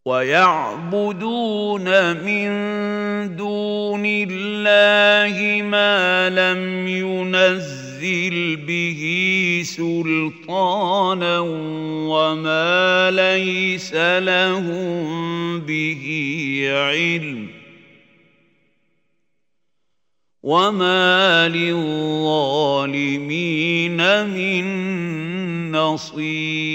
ويعبدون من دون الله ما لم ينزل به سلطانا وما ليس لهم به علم وما للظالمين من نصير.